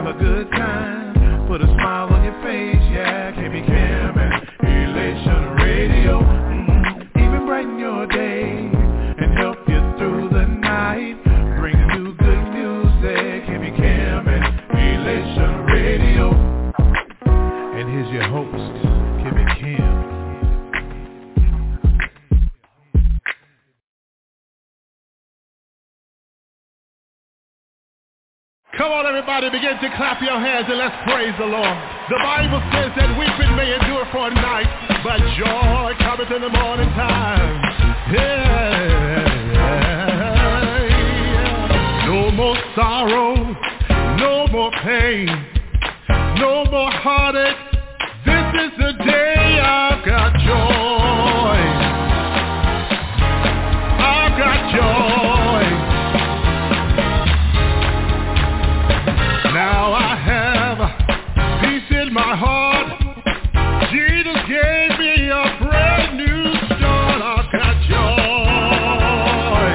have a good time, put a smile on your face, yeah. KB Cam and Elation Radio, even brighten your day and help you through the night. Bring you good music, KB Cam and Elation Radio. And here's your host, KB Cam. Come on, everybody, begin to clap your hands and let's praise the Lord. The Bible says that weeping may endure for a night, but joy cometh in the morning time. Yeah. No more sorrow, no more pain, no more heartache. This is the day I've got joy. I've got joy. Now I have peace in my heart. Jesus gave me a brand new start. I've got joy.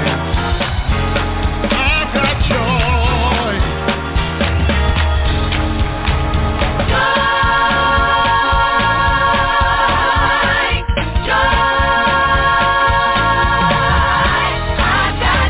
I've got joy. Joy. Joy. I've got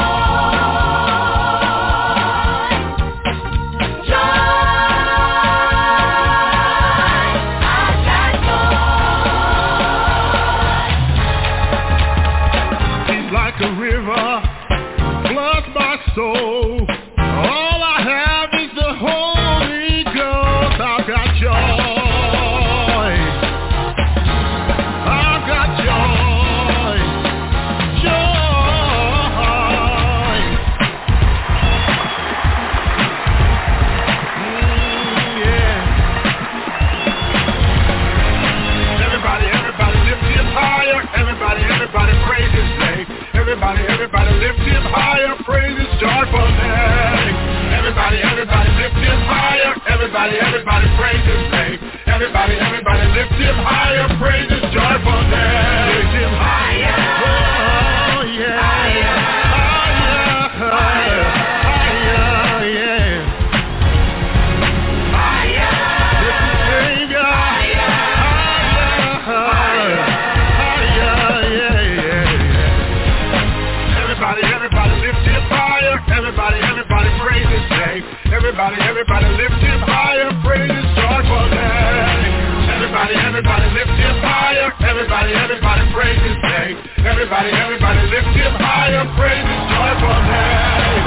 a river floods my soul. All I have is the Holy Ghost. I've got joy. I've got joy. Joy. Yeah. Everybody lift him higher. Everybody praise his name. Everybody lift him higher, praise his joyful name. Everybody lift him higher. Everybody praise his name. Everybody lift him higher, praise his joyful name. Lift him higher. Oh yeah. Higher. Higher. Higher. Yeah. Higher. Lift the Savior. Higher. Higher. Everybody lift him higher. Everybody praise his name. Everybody lift him higher, praise his joyful name. Everybody lift him higher. Everybody praise his name. Everybody lift him higher, praise his joyful name.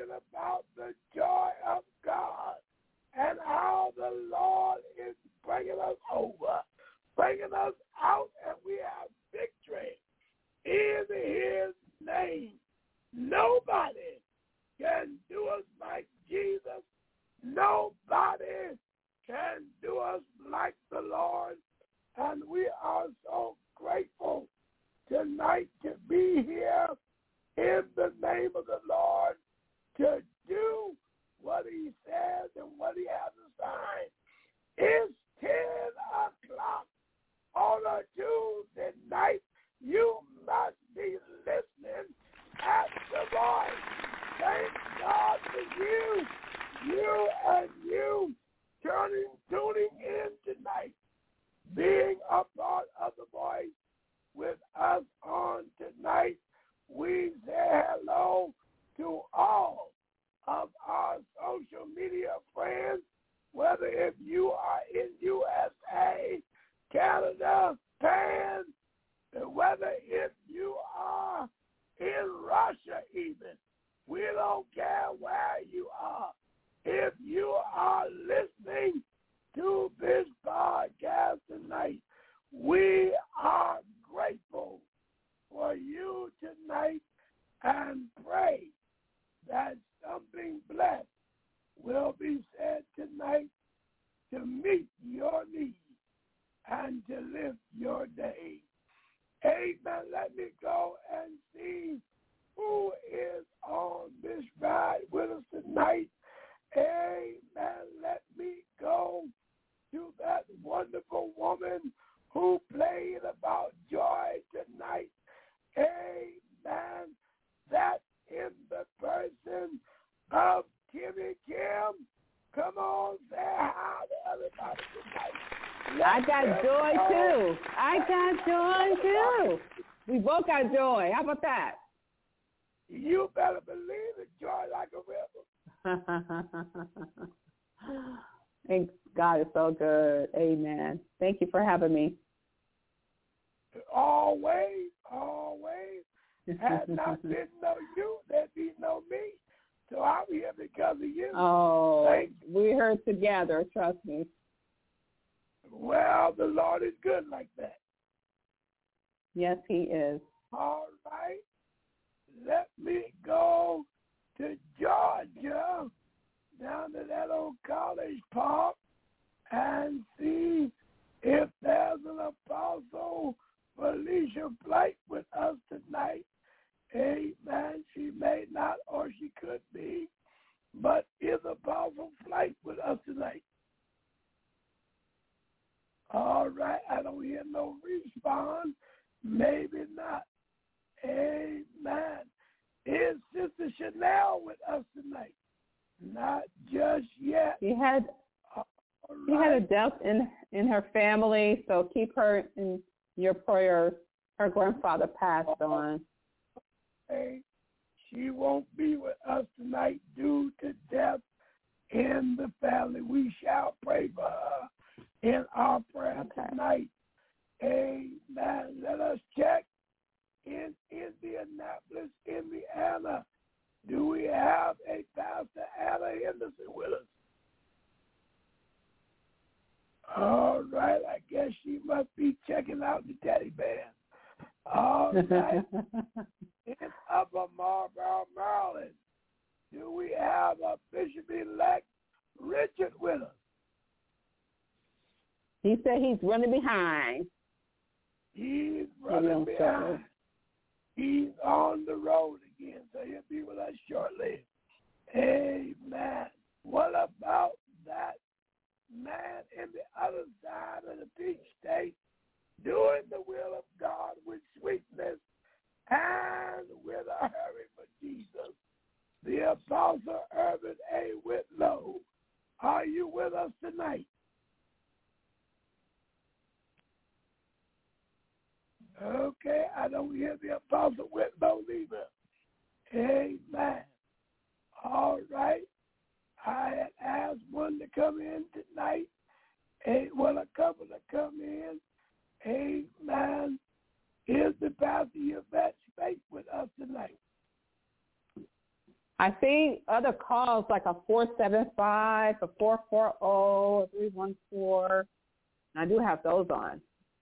talking about the joy of God and how the Lord is bringing us over, bringing us out, and we have victory in His name. Nobody can do us like Jesus. Nobody can do us like the Lord. And we are so grateful tonight to be here in the name of the Lord to do what He says and what He has assigned. It's 10 o'clock on a Tuesday night. You must be listening at the voice. Thank God for you and you tuning in tonight, being a part of the voice with us on tonight. We say hello to all of our social media friends, whether if you are in USA, Canada, Japan, whether if you are in Russia even. We don't care where you are. If you are listening to this podcast tonight, we are grateful for you tonight and pray that something blessed will be said tonight to meet your needs and to lift your day. Amen. Let me go and see who is on this ride with us tonight. Amen. Let me go to that wonderful woman who played about joy tonight. Amen. That in the person of Kimmy Kim. Come on, say hi to everybody tonight. I got joy too. I got joy too. We both got joy. How about that? You better believe it, joy like a river. Thank God, is so good. Amen. Thank you for having me. Always, always. Had not been no you, there'd be no me. So I'm here because of you. Oh, we're here together, trust me. Well, the Lord is good like that. Yes, He is. All right. Let me go to Georgia, down to that old college park, and see if there's an Apostle Felicia Blake with us tonight. Amen. She may not or she could be, but is Apostle Blake with us tonight? All right. I don't hear no response. Maybe not. Amen. Is Sister Chanel with us tonight? Not just yet. She had a death in her family, so keep her in your prayers. Her grandfather passed on. Okay. She won't be with us tonight due to death in the family. We shall pray for her in our prayer tonight. Amen. Let us check in Indianapolis, Indiana. Do we have a Pastor Anna Henderson with us? All right. I guess she must be checking out the teddy bear. All right. In Upper Marlboro, Maryland, do we have a Bishop-elect Richard with us? He said he's running behind. He's running behind. He's on the road again, so he'll be with us shortly. Amen. What about that man in the other side of the Peach State doing the will of God with sweetness and with a hurry for Jesus? The Apostle Urban A. Whitlow. Are you with us tonight? Okay, I don't hear the Apostle Whitlow either. Amen. All right. I had asked one to come in tonight. A couple to come in. Amen. Is the Pastor Yvette Spake with us tonight? I see other calls like a 475, a 440, a 314. I do have those on.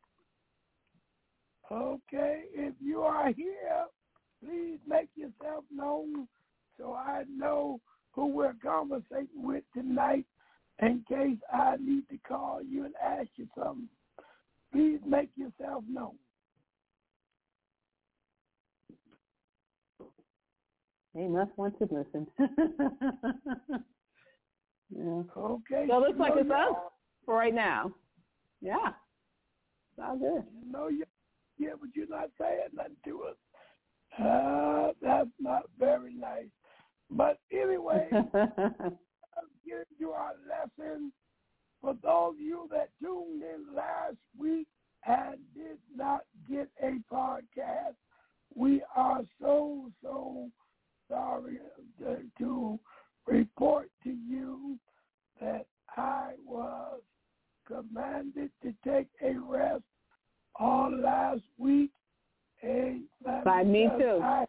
Okay, if you are here, please make yourself known so I know who we're conversating with tonight in case I need to call you and ask you something. Please make yourself known. They must want to listen. Yeah. Okay. So it looks like it's us for right now. Yeah. Sounds good. You know, yeah, but you're not saying nothing to us. That's not very nice. But anyway, getting to our lesson. For those of you that tuned in last week and did not get a podcast, we are so sorry to report to you that I was commanded to take a rest all last week. By me too.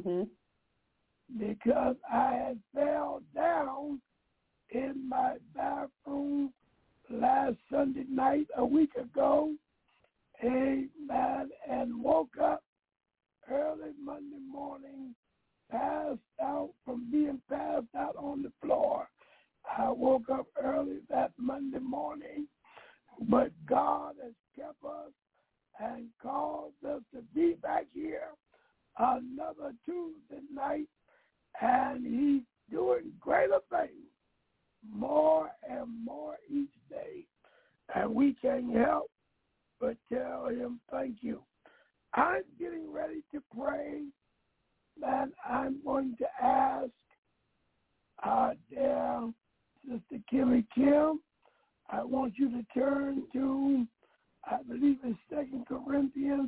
Because I had fell down in my bathroom last Sunday night a week ago, amen, and woke up early Monday morning, passed out from being passed out on the floor. I woke up early that Monday morning, but God has kept us and caused us to be back here another Tuesday night, and He's doing greater things, more and more each day, and we can't help but tell Him thank you. I'm getting ready to pray, and I'm going to ask our dear Sister Kimmy Kim, I want you to turn to, I believe it's 2 Corinthians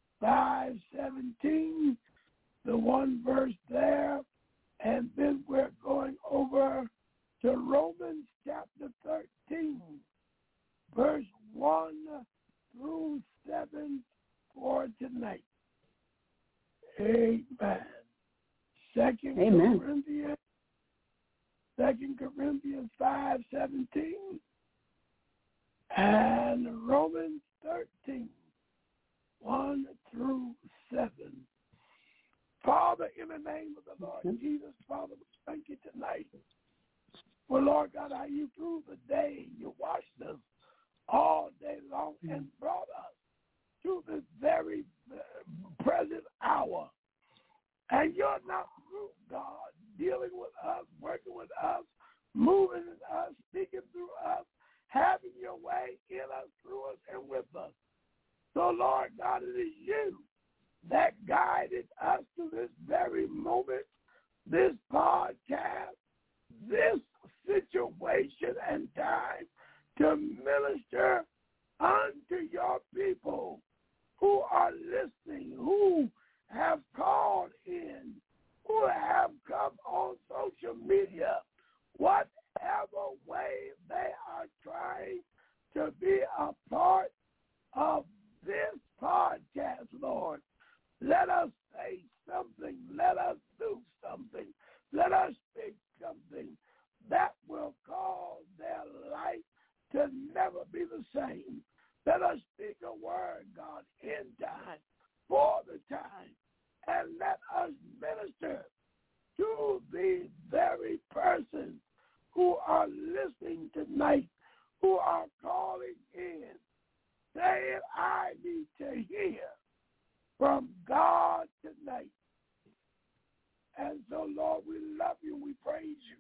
5:17, the one verse there, and then we're going over to Romans chapter 13, verse 1 through 7 for tonight. Amen. 2 Corinthians 5:17 and Romans 13, 1 through 7. Father, in the name of the Lord Jesus, Father, we thank you tonight. For Lord God, how you through the day, you watched us all day long and brought us to this very present hour. And you're not through, God, dealing with us, working with us, moving in us, speaking through us, having your way in us, through us, and with us. So, Lord God, it is you that guided us to this very moment, this podcast, this situation and time to minister unto your people who are listening, who have called in, who have come on social media, whatever way they are trying to be a part of this podcast, Lord. Let us say something. Let us do something. Let us speak something that will cause their life to never be the same. Let us speak a word, God, in time, for the time, and let us minister to the very persons who are listening tonight, who are calling in, saying, I need to hear from God tonight. And so, Lord, we love you, we praise you,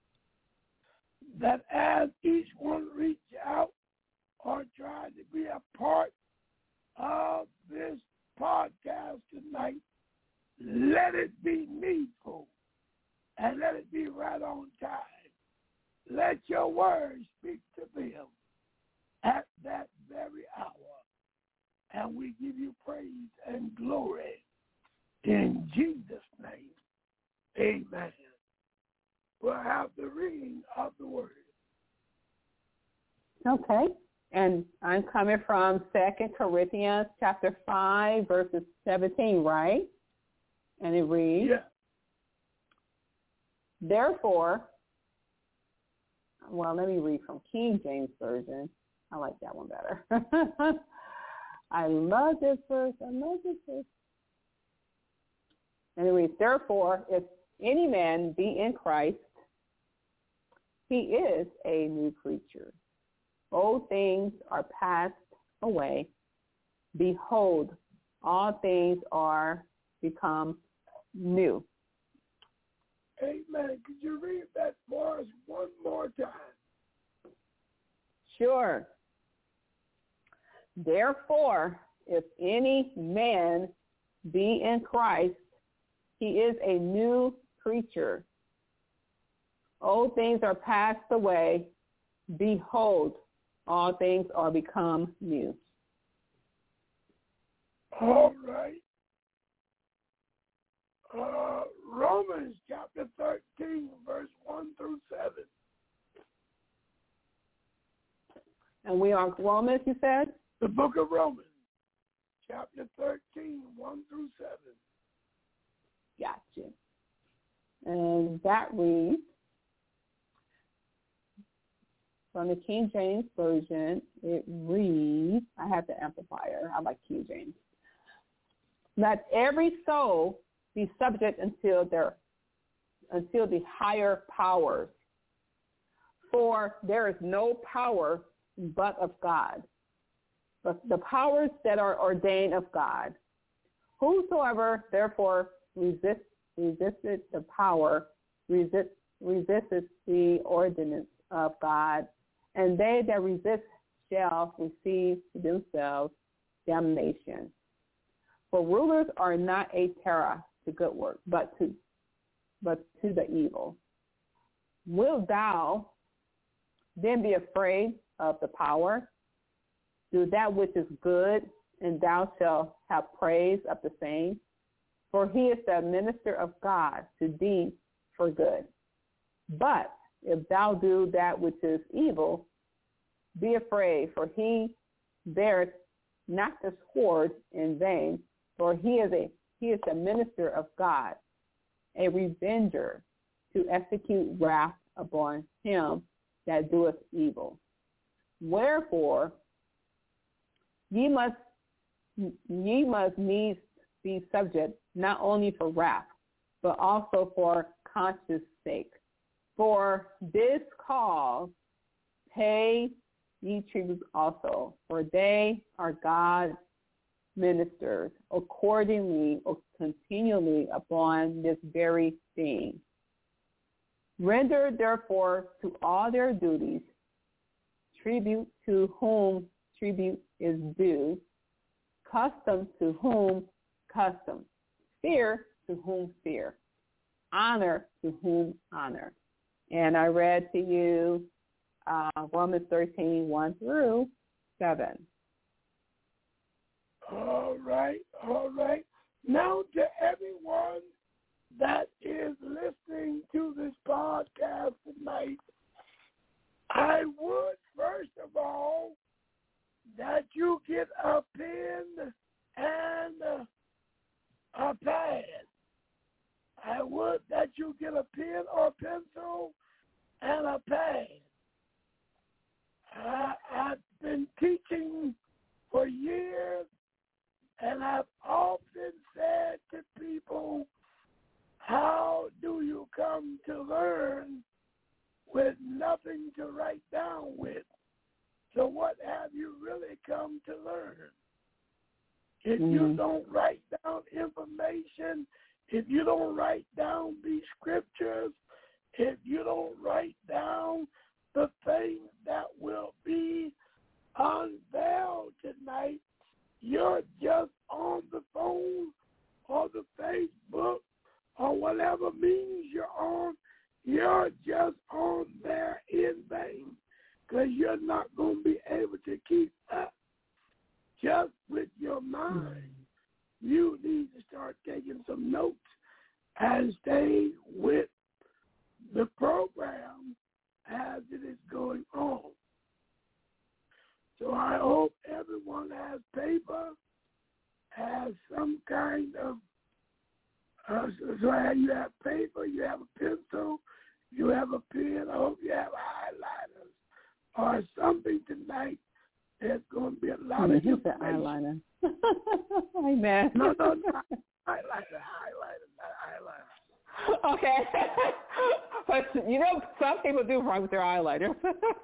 that as each one reach out or try to be a part of this podcast tonight, let it be needful and let it be right on time. Let your word speak to them at that very hour. And we give you praise and glory in Jesus' name. Amen. We'll have the reading of the word. Okay. And I'm coming from 2 Corinthians chapter 5, verses 17, right? And it reads, Therefore, well, let me read from King James Version. I like that one better. I love this verse. Anyway, therefore, if any man be in Christ, he is a new creature. Old things are passed away. Behold, all things are become new. Amen. Could you read that for us one more time? Sure. Therefore, if any man be in Christ, he is a new creature. Old things are passed away. Behold, all things are become new. All right. Romans chapter 13, verse 1 through 7. And we are Romans, you said? The book of Romans, chapter 13, 1 through 7. Gotcha. And that reads, from the King James Version, it reads, I have the amplifier, I like King James. Let every soul be subject until the higher powers. For there is no power but of God, but the powers that are ordained of God. Whosoever therefore resisteth the power, resisteth the ordinance of God, and they that resist shall receive to themselves damnation. For rulers are not a terror to good work, but to the evil. Wilt thou then be afraid of the power? Do that which is good, and thou shalt have praise of the same. For he is the minister of God to thee for good. But if thou do that which is evil, be afraid, for he beareth not the sword in vain, for he is the minister of God, a revenger to execute wrath upon him that doeth evil. Wherefore, ye must needs be subject, not only for wrath, but also for conscience sake. For this cause pay ye tribute also, for they are God's ministers, accordingly or continually upon this very thing. Render therefore to all their duties tribute to whom tribute is due, custom to whom custom, fear to whom fear, honor to whom honor. And I read to you Romans 13, 1 through 7. All right. Now to everyone that is listening to this podcast tonight, I would, first of all, that you get a pen and a pad. I would that you get a pen or pencil and a pad. I've been teaching for years, and I've often said to people, how do you come to learn with nothing to write down with? So what have you really come to learn? If you don't write down information, if you don't write down these scriptures, if you don't write down the things that will be unveiled tonight, you're just on the phone or the Facebook or whatever means you're on, you're just on there in vain, because you're not going to be able to keep up just with your mind. You need to start taking some notes and stay with the program as it is going on. So I hope everyone has paper, has some kind of So you have paper, you have a pencil, you have a pen. I hope you have highlighters or something tonight. There's going to be a lot of information. The eyeliner. Amen. No, not highlighter, not highlighter. Okay. But, some people do wrong with their eyeliner.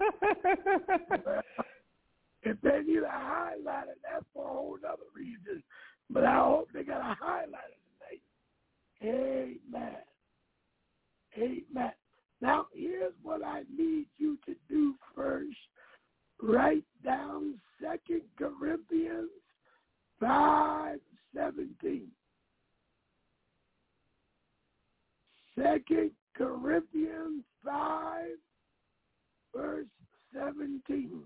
If they need a highlighter, that's for a whole other reason. But I hope they got a highlighter tonight. Amen. Amen. Now, here's what I need you to do first. Write down 2 Corinthians 5:17. 2 Corinthians 5, verse 17.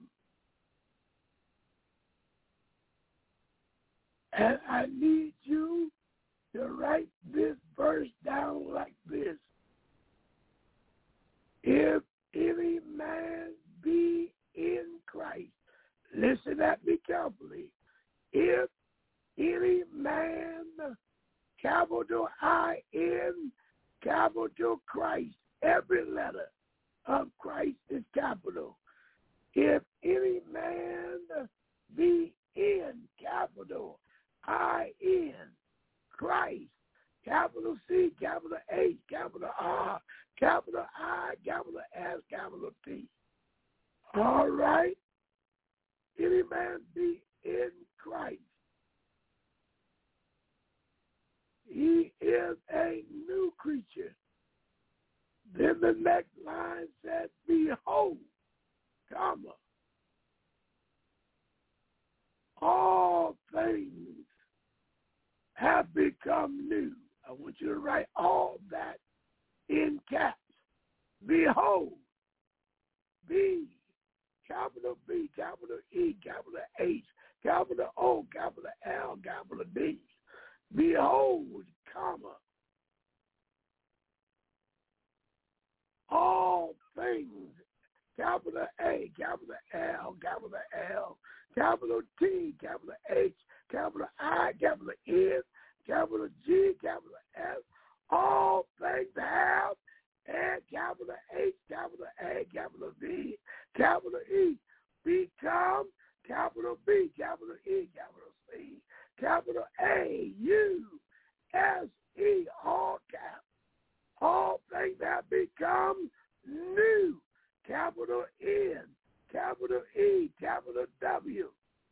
And I need you to write this verse down like this. If any man be in Christ, listen at me carefully. If any man, capital I-N, capital Christ, every letter of Christ is capital. If any man be in, capital I-N, Christ, capital C, capital H, capital R, capital I, capital S, capital T. All right? Any man be in Christ. He is a new creature. Then the next line said, behold, comma, all things have become new. I want you to write all that in caps. Behold, B, capital B, capital E, capital H, capital O, capital L, capital D. Behold, comma, all things, capital A, capital L, capital L, capital T, capital H, capital I, capital N, capital G, capital S, all things have, and capital H, capital A, capital B, capital E, become, capital B, capital E, capital C, capital A, U, S, E, all caps. All things have become new. Capital N, capital E, capital W.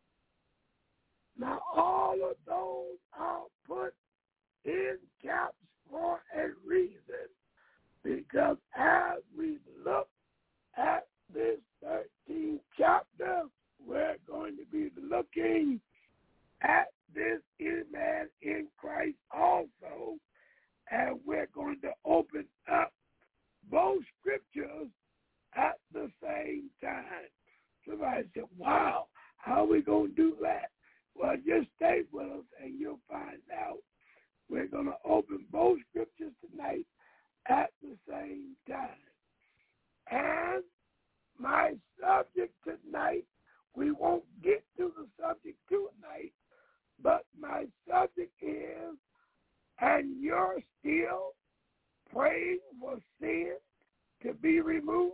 Now, all of those are put in caps for a reason, because as we look at this 13th chapter, we're going to be looking at this inner man in Christ also, and we're going to open up both scriptures at the same time. Somebody said, wow, how are we going to do that? Well, just stay with us and you'll find out. We're going to open both scriptures tonight at the same time. And my subject tonight, we won't get to the subject tonight, but my subject is, and you're still praying for sin to be removed?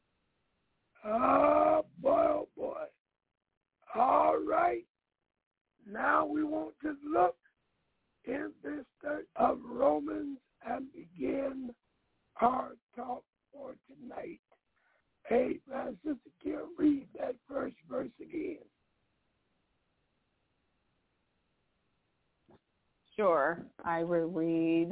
Oh, boy, oh, boy. All right. Now we want to look in this church of Romans and begin our talk for tonight. Hey, my sister, can you read that first verse again? Sure. I will read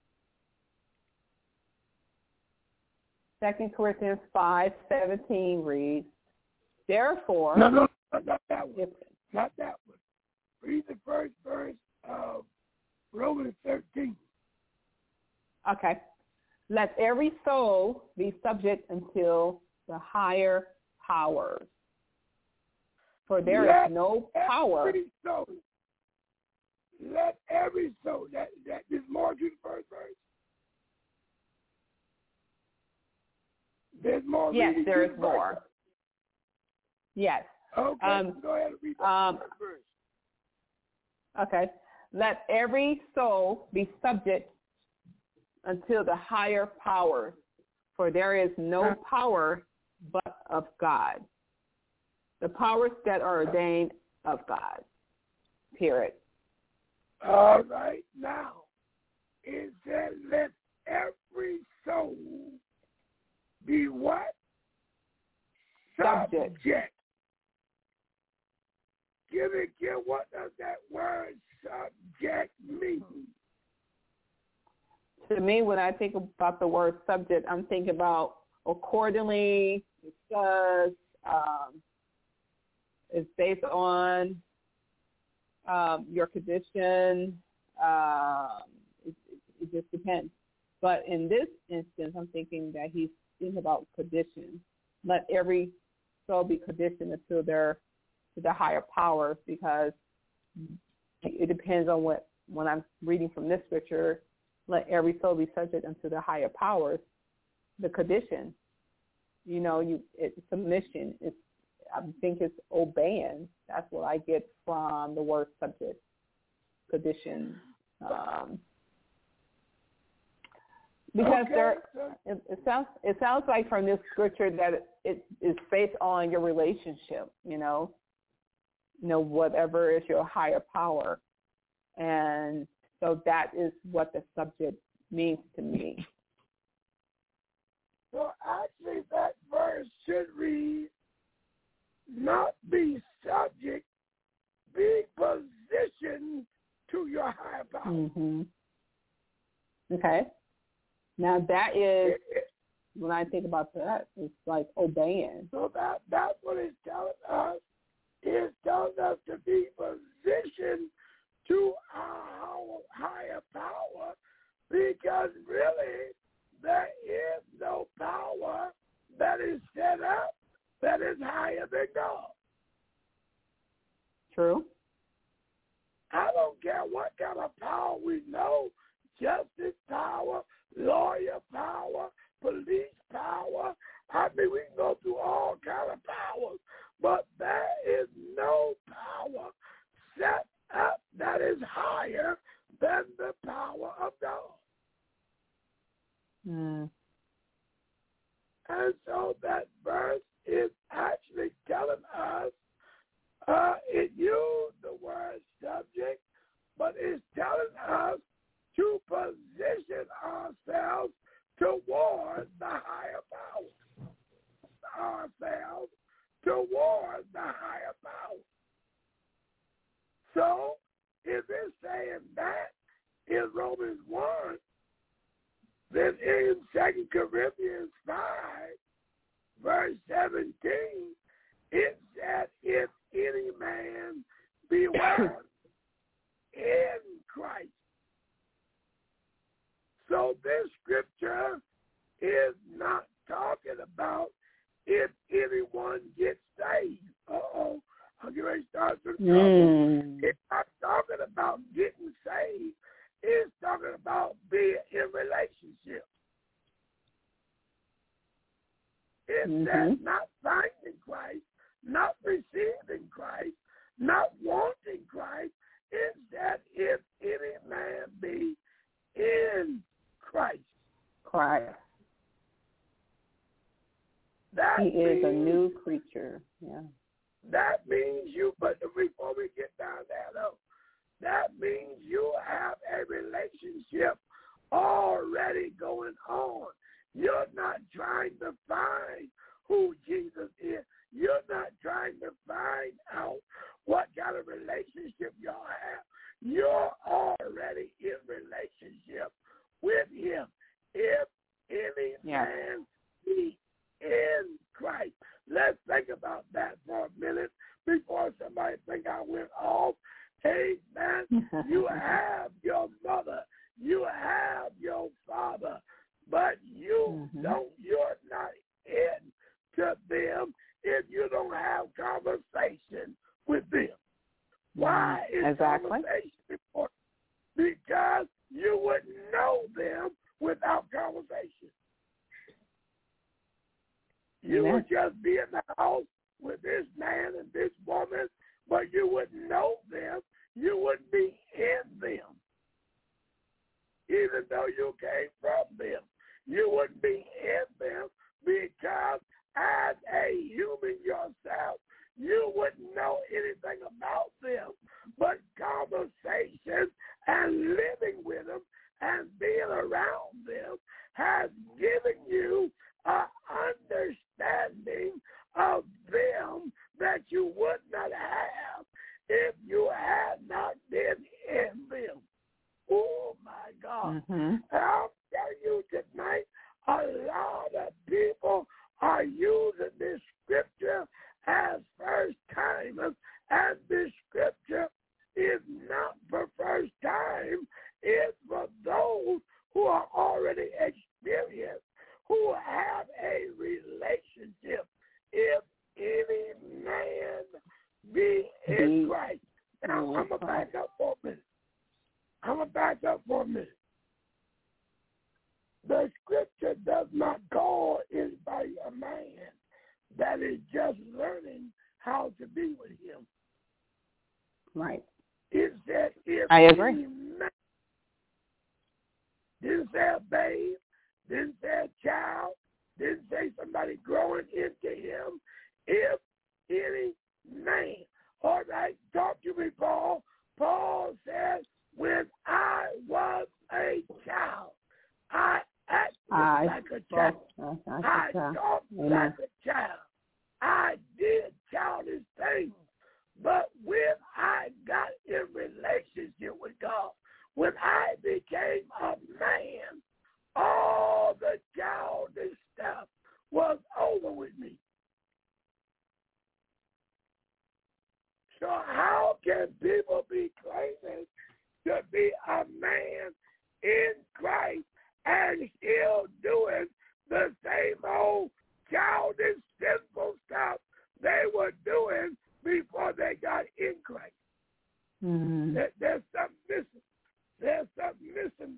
2 Corinthians 5:17 reads, therefore... No, not that one. Not that one. Read the first verse of Romans 13. Okay. Let every soul be subject until the higher powers. For there is no power. Let every soul. That is more to the first verse. There's more. Yes, there is more. Verse. Yes. Okay, go ahead and read the first verse. Okay. let every soul be subject until the higher powers, for there is no power but of God. The powers that are ordained of God. Period. All right. Now, it said, let every soul be what? Subject. What does that word subject mean? To me, when I think about the word subject, I'm thinking about accordingly, because it's based on your condition. It just depends. But in this instance, I'm thinking that he's thinking about conditions. Let every soul be conditioned until they're to the higher powers, because it depends on when I'm reading from this scripture, let every soul be subject unto the higher powers, the condition. It's submission. I think it's obeying. That's what I get from the word subject, condition. Because it sounds like from this scripture that it is based on your relationship, whatever is your higher power. And so that is what the subject means to me. So actually that verse should read, not be subject, be positioned to your higher power. Mm-hmm. Okay. Now that is, when I think about that, it's like obeying. So that's what it's telling us. It's telling us to be positioned to our higher power, because really there is no power that is set up that is higher than God. True. I don't care what kind of power we know, justice power, lawyer power, police power. I mean, we can go through all kinds of powers, but there is no power set up that is higher than the power of God. Mm. And so that verse is actually telling us, it used the word subject, but it's telling us to position ourselves towards the higher power. Ourselves towards the higher power. So, if it's saying that in Romans 1, then in 2 Corinthians 5, verse 17, it said, if any man be one in Christ. So this scripture is not talking about if anyone gets saved. Uh-oh. I'm getting ready to start some trouble. It's not talking about getting saved. It's talking about being in relationship. It says not finding Christ, not receiving Christ, not wanting Christ. It said if any man be in Christ. Christ. That he means, is a new creature. Yeah. That means you, but before we get down there, though, that means you have a relationship already going on. You're not trying to find who Jesus is. You're not trying to find out what kind of relationship y'all have. You're already in relationship with him. If any man be in Christ. Let's think about that for a minute before somebody think I went off. Amen. You have your mother. You have your father. But you're not in to them if you don't have conversation with them. Why is conversation important? Because you wouldn't know them without conversation. You would just be in the house with this man and this woman, but you wouldn't know them. you wouldn't be in them. Even though you came from them, you wouldn't be in them because as a human yourself, you wouldn't know anything about them. But conversations and living with them and being around them has given you an understanding of them that you would not have if you had not been in them. Oh, my God. Mm-hmm. I'll tell you tonight, a lot of people are using this scripture as first-timers, and this scripture is not for first time. It's for those who are already experienced, who have a relationship. If any man be in Christ. Now, I'm going to back up for a minute. The scripture does not call anybody a man that is just learning how to be with him. Right. It said if I agree. any man, didn't say a babe, didn't say a child, didn't say somebody growing into him. If any man. All right, talk to me, Paul. Paul says, when I was a child, I acted like a child. I talked like a child. I did childish things. But when I got in relationship with God, when I became a man, all the childish stuff was over with me. So how can people be claiming to be a man in Christ and still doing the same old childish, sinful stuff they were doing before they got in Christ? Mm-hmm. There's something missing. There's something missing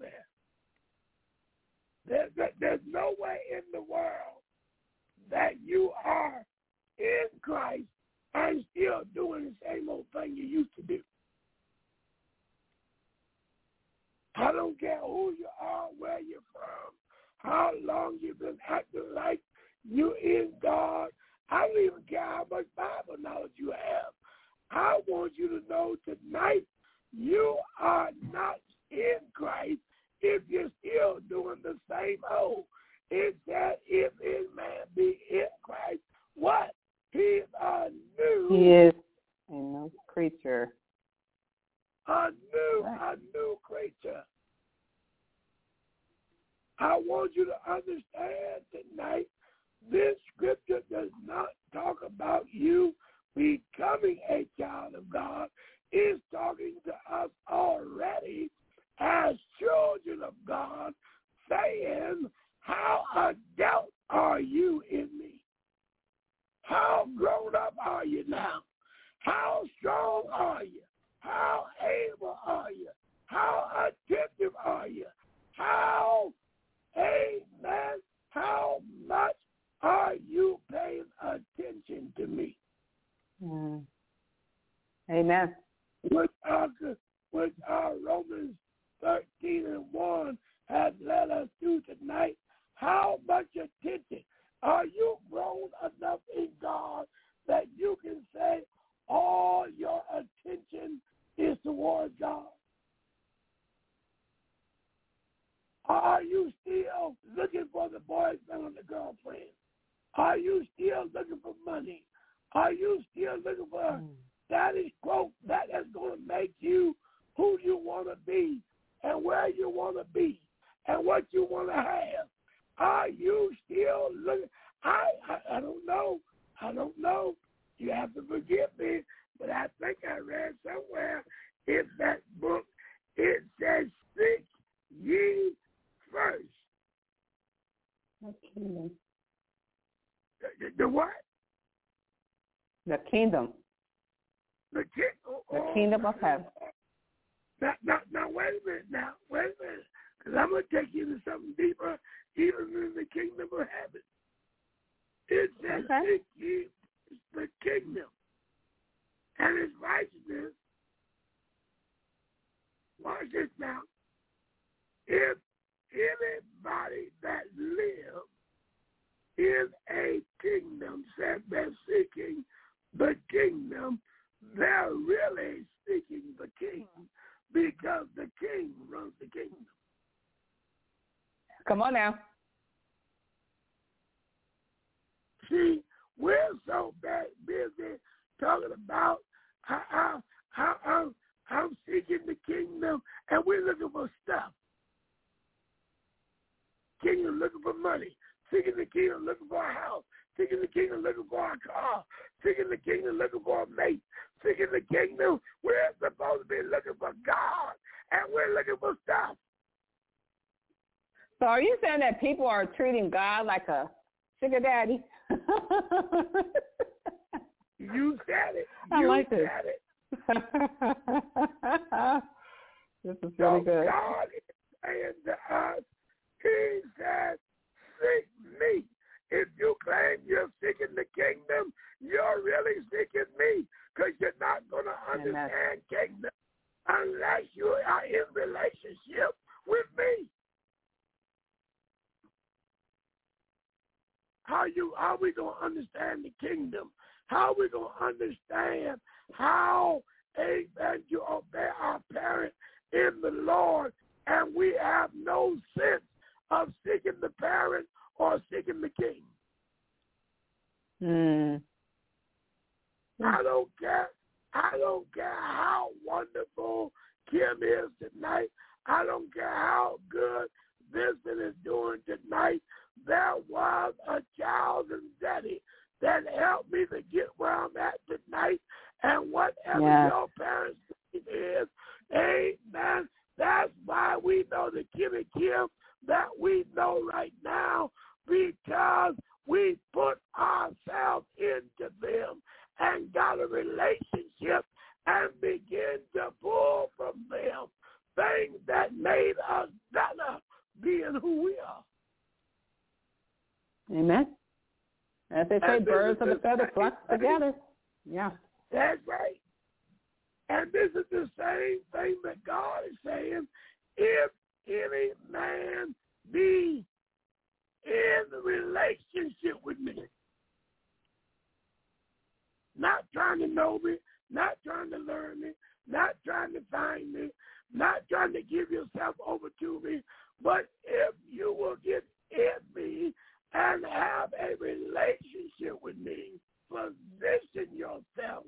there. There's no way in the world that you are in Christ and still doing the same old thing you used to do. I don't care who you are, where you're from, how long you've been acting like you in God. I don't even care how much Bible knowledge you have. I want you to know tonight you are not in Christ if you're still doing the same old. It said if any man be in Christ, what? He's a new. He is a new creature. A new creature. I want you to understand tonight, this scripture does not talk about you becoming a child of God. It's talking to us already as children of God, saying, how adult are you in me? How grown up are you now? How strong are you? How able are you? How attentive are you? How, amen, how much are you paying attention to me? Mm. Amen. Which Romans 13:1 has led us to tonight. How much attention? Are you grown enough in God that you can say all your attention is towards God? Are you still looking for the boyfriend or the girlfriend? Are you still looking for money? Are you still looking for status quo that is going to make you who you want to be and where you want to be and what you want to have? Are you still looking? I don't know. I don't know. You have to forgive me, but I think I read somewhere in that book, it says, seek ye first. The kingdom. The what? The kingdom. The kingdom of heaven. Now, wait a minute. Because I'm going to take you to something deeper, even in the kingdom of heaven. It says, seek ye the kingdom and its righteousness, watch this now. If anybody that lives in a kingdom said they're seeking the kingdom, they're really seeking the king because the king runs the kingdom. Come on now. See, we're so busy talking about how I'm seeking the kingdom, and we're looking for stuff. Kingdom looking for money. Seeking the kingdom looking for a house. Seeking the kingdom looking for a car. Seeking the kingdom looking for a mate. Seeking the kingdom, we're supposed to be looking for God, and we're looking for stuff. So are you saying that people are treating God like a sugar daddy? You said it. I like this. Said it. This is really good. God is saying to us, he said, seek me. If you claim you're seeking the kingdom, you're really seeking me, because you're not going to understand kingdom unless you are in relationship with me. How are we going to understand the kingdom? How are we going to understand how, amen, you obey our parents in the Lord, and we have no sense of seeking the parent or seeking the king? I don't care how wonderful Kim is tonight. I don't care how good Vincent is doing tonight. There was a child and daddy that helped me to get where I'm at tonight. And whatever your parents think is, amen, that's why we know the Kim and Kim that we know right now, because we put ourselves into them and got a relationship and begin to pull from them things that made us better being who we are. Amen. As they say, birds of a feather flock together. Yeah. That's right. And this is the same thing that God is saying. If any man be in a relationship with me, not trying to know me, not trying to learn me, not trying to find me, not trying to give yourself over to me, but if you will get in me and have a relationship with me, position yourself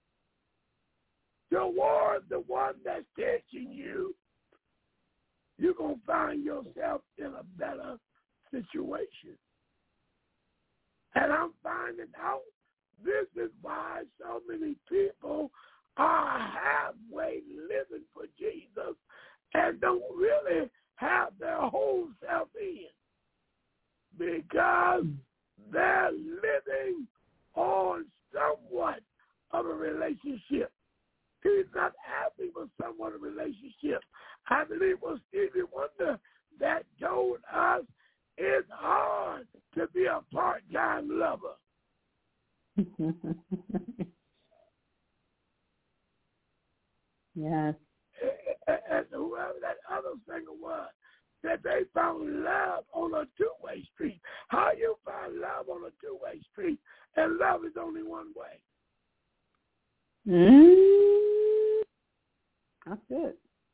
toward the one that's teaching you, you're going to find yourself in a better situation. And I'm finding out this is why so many people are halfway living for Jesus and don't really have their whole self in, because they're living on somewhat of a relationship. He's not asking for somewhat of a relationship. I believe it was Stevie Wonder that told us it's hard to be a part-time lover. Yes. And whoever that other singer was, that they found love on a two-way street. How you find love on a two-way street? And love is only one way. That's good.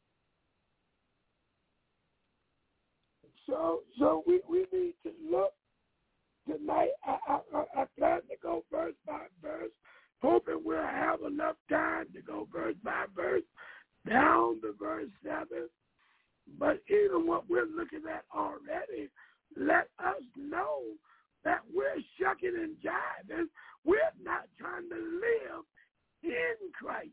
So we need to look tonight. I plan to go verse by verse, hoping we'll have enough time to go verse by verse down to verse 7. But even what we're looking at already, let us know that we're shucking and jiving. We're not trying to live in Christ.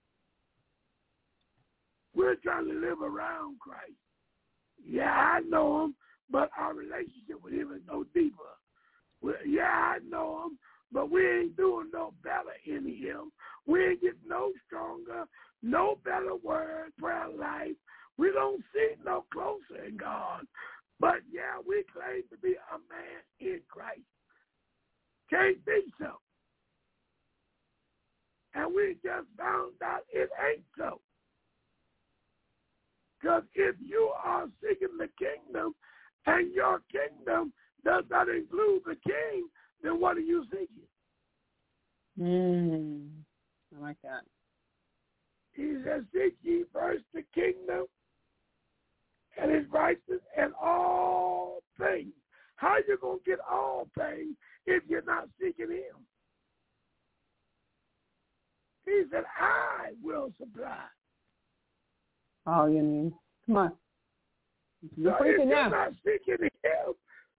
We're trying to live around Christ. Yeah, I know him, but our relationship with him is no deeper. I know him, but we ain't doing no better in him. We ain't getting no stronger, no better word, prayer life. We don't see no closer in God. But, we claim to be a man in Christ. Can't be so. And we just found out it ain't so. Because if you are seeking the kingdom and your kingdom does not include the king, then what are you seeking? I like that. He says, seek ye first the kingdom and his righteousness and all things. How are you going to get all things if you're not seeking him? He said, I will supply. Oh, you mean, come on. So if you're not seeking him,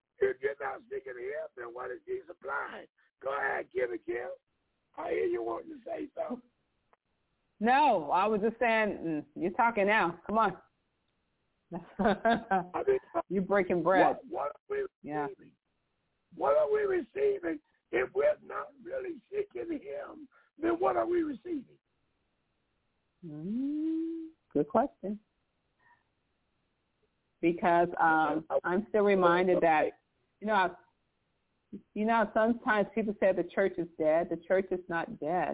then what is he supplying? Go ahead, give it, Kim. I hear you wanting to say something. No, I was just saying, you're talking now. Come on. You're breaking bread. What are we receiving? Yeah. What are we receiving? If we're not really seeking him, then what are we receiving? Good question. Because I'm still reminded that, sometimes people say the church is dead. The church is not dead.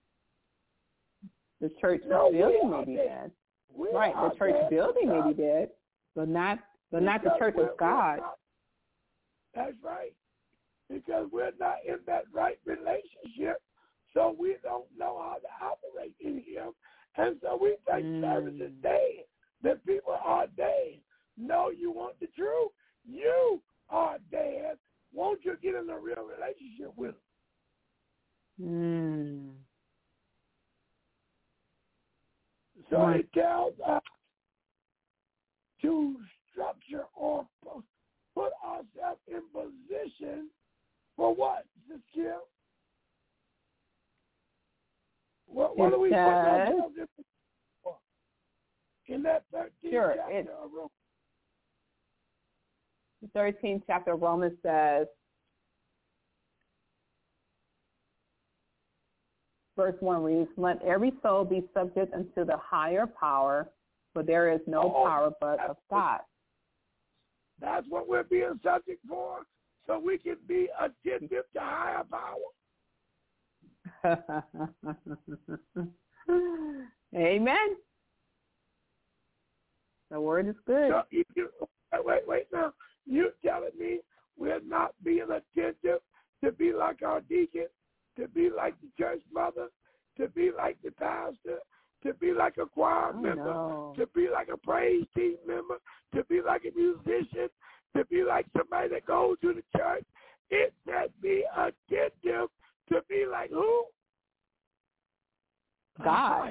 The church building may be dead. Right, the church building may be dead, but not the church of God. That's right. Because we're not in that right relationship, so we don't know how to operate in him. And so we think service is dead, that people are dead. No, you want the truth? You are dead. Won't you get in a real relationship with him? So it tells us to structure or put ourselves in position for what, Sister? What do we put ourselves in position for? In that 13th chapter of Romans. The 13th chapter of Romans says, verse 1 reads, let every soul be subject unto the higher power, for there is no power but of God. That's what we're being subject for, so we can be attentive to higher power. Amen. The word is good. So if you, wait now. You're telling me we're not being attentive to be like our deacon, to be like the church mother, to be like the pastor, to be like a choir member, to be like a praise team member, to be like a musician, to be like somebody that goes to the church. It said be attentive to be like who? God.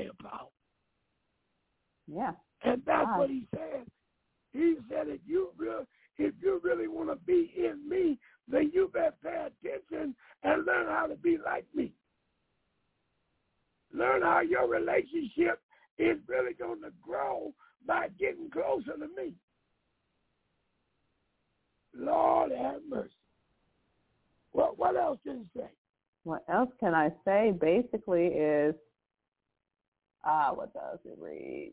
Yeah. And that's what he said. He said if you really want to be in me, then you better pay attention and learn how to be like me. Learn how your relationship is really going to grow by getting closer to me. Lord have mercy. What else did he say? What else can I say? Basically is, what does it read?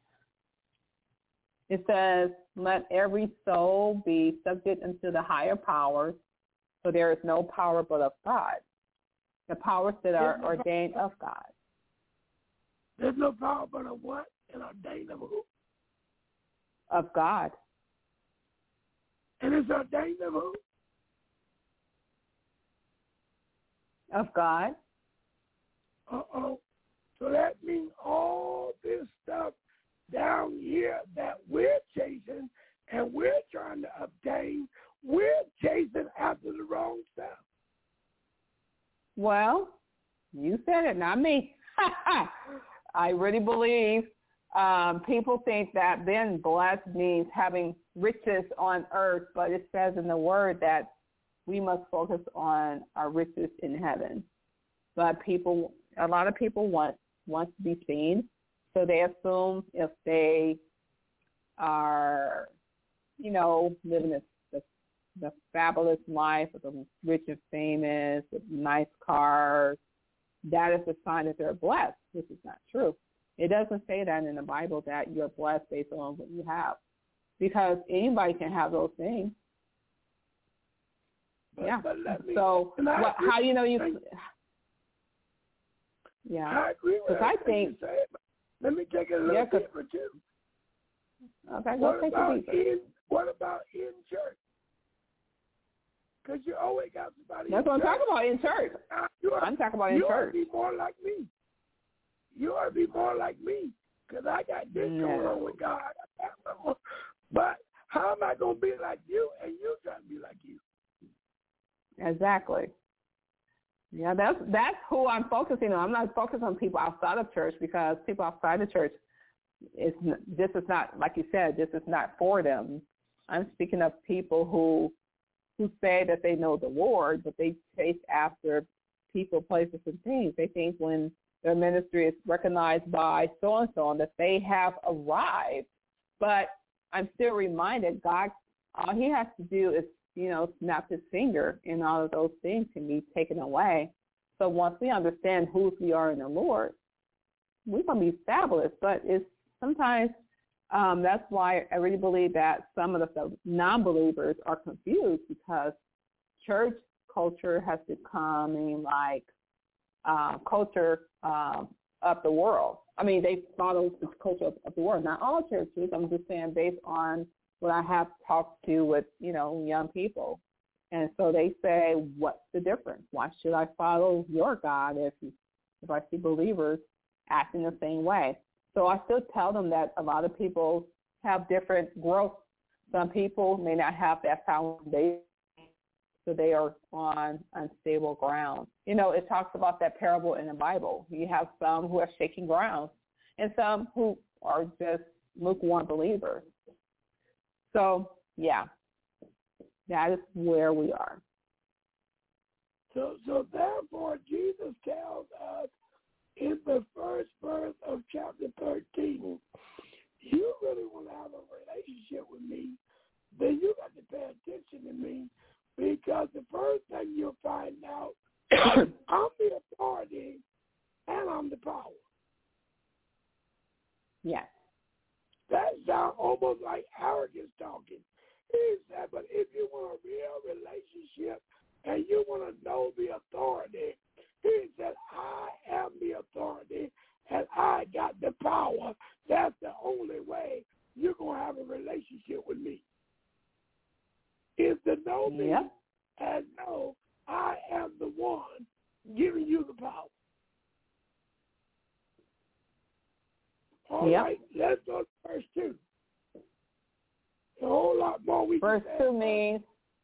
It says, let every soul be subject unto the higher powers, so there is no power but of God. The powers that are ordained of God. There's no power but of what? And ordained of who? Of God. And it's ordained of who? Of God. So that means all this stuff down here that we're chasing and we're trying to obtain, we're chasing after the wrong stuff. Well, you said it, not me. I really believe people think that being blessed means having riches on earth, but it says in the word that we must focus on our riches in heaven. But a lot of people want to be seen. So they assume if they are, living the fabulous life of the rich and famous, with nice cars, that is a sign that they're blessed, which is not true. It doesn't say that in the Bible that you're blessed based on what you have, because anybody can have those things. But how you know you? Yeah, I agree with I think. Let me take it a little deeper too. Okay, go take a deeper. What about in church? Because you always got somebody. That's what I'm talking about in church. I'm talking about in church. You ought to be more like me. You ought to be more like me because I got this going on with God. But how am I going to be like you and you trying to be like you? Exactly. Yeah, that's who I'm focusing on. I'm not focused on people outside of church because people outside the church, this is not, like you said, this is not for them. I'm speaking of people who say that they know the Lord, but they chase after people, places, and things. They think when their ministry is recognized by so-and-so that they have arrived. But I'm still reminded God, all he has to do is, snap his finger and all of those things can be taken away. So once we understand who we are in the Lord, we're going to be fabulous. But it's sometimes that's why I really believe that some of the non-believers are confused because church culture has become like culture of the world. I mean, they follow this culture of the world. Not all churches. I'm just saying based on what I have talked to with, young people. And so they say, what's the difference? Why should I follow your God if I see believers acting the same way? So I still tell them that a lot of people have different growth. Some people may not have that foundation, so they are on unstable ground. It talks about that parable in the Bible. You have some who are shaking ground and some who are just lukewarm believers. So, yeah, that is where we are. So therefore, Jesus tells us in the first verse of chapter 13, you really want to have a relationship with me, then you got to pay attention to me because the first thing you'll find out, I'm the authority and I'm the power. Yes. That sounds almost like arrogance talking. He said, but if you want a real relationship and you want to know the authority, he said, I am the authority and I got the power. That's the only way you're going to have a relationship with me. Is to know me and know I am the one giving you the power. All right, let's go to verse 2. A whole lot more we Verse 2 means,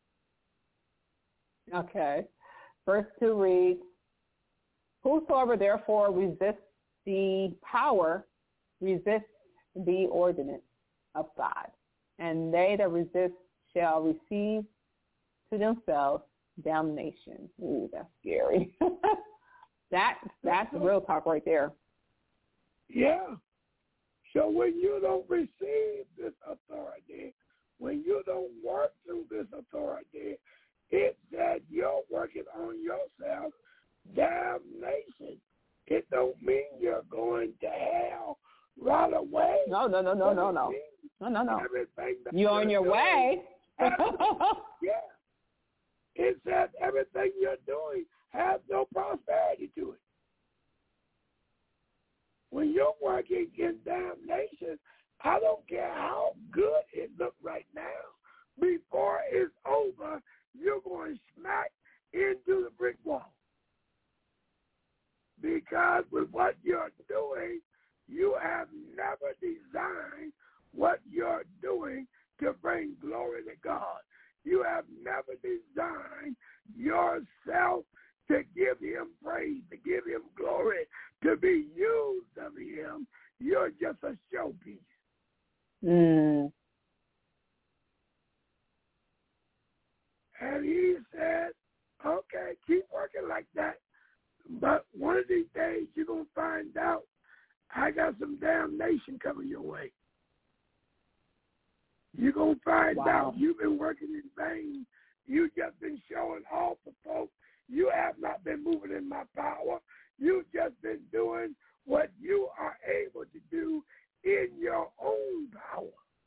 verse 2 reads, whosoever therefore resists the power resists the ordinance of God, and they that resist shall receive to themselves damnation. Ooh, that's scary. That's real talk right there. Yeah. So when you don't receive this authority, when you don't work through this authority, it said you're working on yourself damnation. It don't mean you're going to hell right away. No. You're on your way. Yeah. It says everything you're doing has no prosperity to it. When you're working in damnation, I don't care how good it looks right now. Before it's over, you're going smack into the brick wall. Because with what you're doing, you have never designed what you're doing to bring glory to God. You have never designed yourself to give him praise, to give him glory, to be used of him. You're just a showpiece. And he said, okay, keep working like that. But one of these days you're going to find out I got some damnation coming your way. You're going to find out you've been working in vain. You've just been showing off for folks. You have not been moving in my power. You've just been doing what you are able to do in your own power.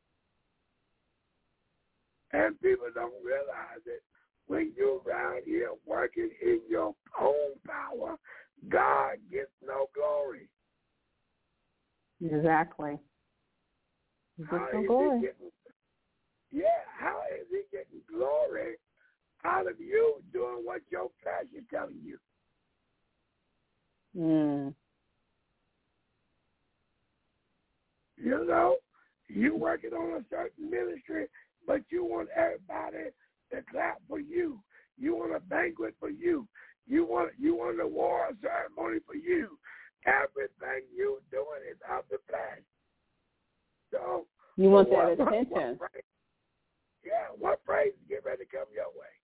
And people don't realize it. When you're around here working in your own power, God gets no glory. Exactly. How is he getting glory out of you doing what your flesh is telling you? You know, you working on a certain ministry, but you want everybody to clap for you. You want a banquet for you. You want an award ceremony for you. Everything you doing is of the flesh. So you want that attention. What praise get ready to come your way?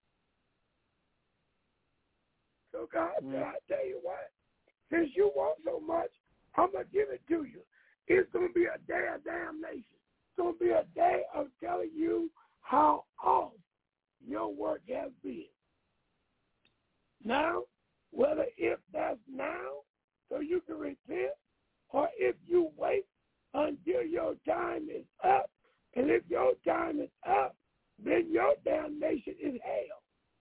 So God said, I tell you what, since you want so much, I'm going to give it to you. It's going to be a day of damnation. It's going to be a day of telling you how off your work has been. Now, whether if that's now so you can repent, or if you wait until your time is up, and if your time is up, then your damnation is hell.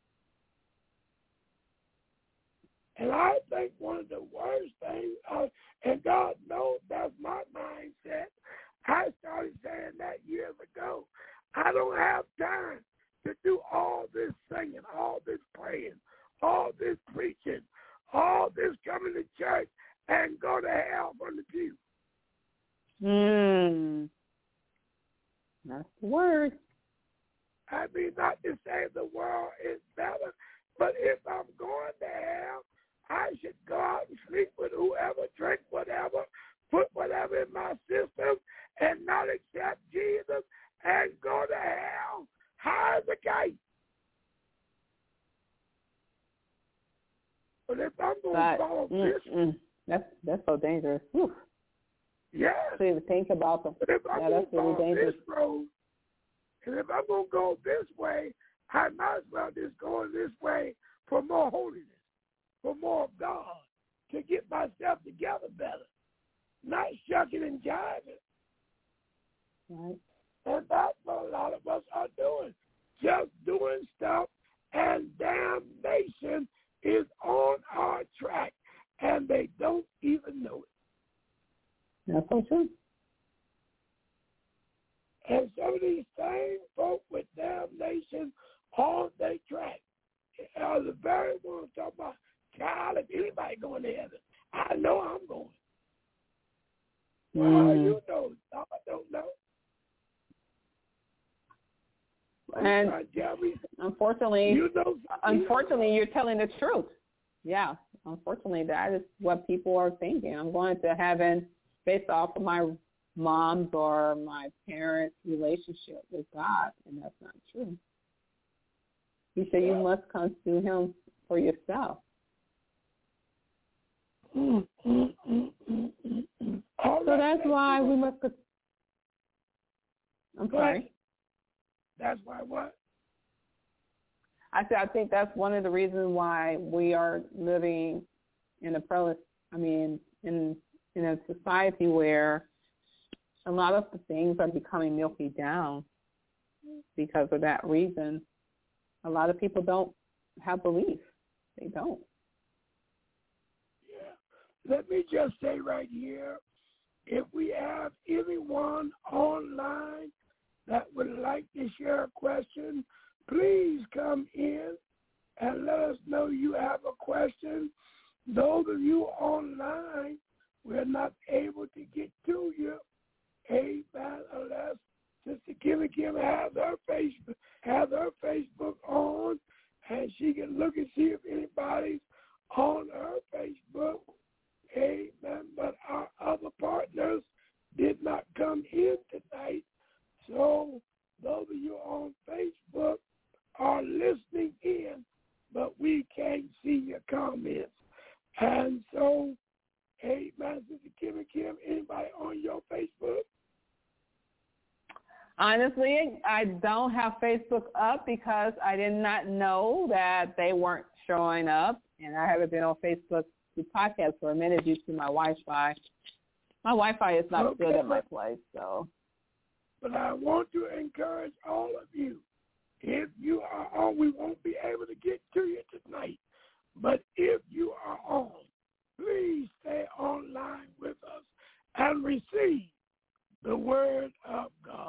And I think one of the worst things, and God knows that's my mindset, I started saying that years ago. I don't have time to do all this singing, all this praying, all this preaching, all this coming to church and go to hell from the pew. That's the word. I mean, not to say the world is better, but if I'm going to hell, I should go out and sleep with whoever, drink whatever, put whatever in my system, and not accept Jesus and go to hell high as a kite. But if I'm going to follow this, that's so dangerous. Whew. Yeah. So you think about them. But if I'm going that's to really follow dangerous. this road, and if I'm going to go this way, I might as well just go this way for more holiness, for more of God, to get myself together better, not shucking and jiving. Right. And that's what a lot of us are doing, just doing stuff, and damnation is on our track, and they don't even know it. That's so true. And some of these same folk with damnation on their track are the very ones talking about, child, if anybody going to heaven, I know I'm going. Well, how you know? I don't know. And unfortunately, you're telling the truth. Yeah, unfortunately, that is what people are thinking. I'm going to heaven based off of my mom's or my parents' relationship with God, and that's not true. He said you must come to him for yourself. So that's why we must. I'm sorry. That's why what? I said I think that's one of the reasons why we are living in in a society where a lot of the things are becoming milky down because of that reason. A lot of people don't have belief. They don't. Yeah. Let me just say right here, if we have anyone online that would like to share a question, please come in and let us know you have a question. Those of you online, we're not able to get to you, unless Sister Kim has her Facebook on, and she can look and see if anybody's on her Facebook. Amen. But our other partners did not come in tonight. So those of you on Facebook are listening in, but we can't see your comments. And so, amen, Sister Kim, anybody on your Facebook? Honestly, I don't have Facebook up because I did not know that they weren't showing up, and I haven't been on Facebook to podcast for a minute due to my Wi-Fi. My Wi-Fi is not good at my place, so. But I want to encourage all of you. If you are on, we won't be able to get to you tonight. But if you are on, please stay online with us and receive the word of God.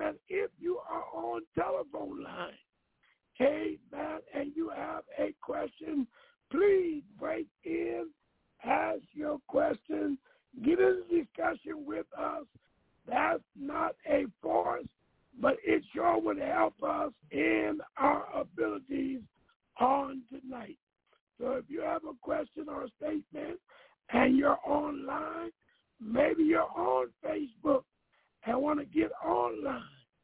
And if you are on telephone line, amen, and you have a question, please break in, ask your question, get in a discussion with us. That's not a force, but it sure would help us in our abilities on tonight. So if you have a question or a statement and you're online, maybe you're on Facebook and want to get online,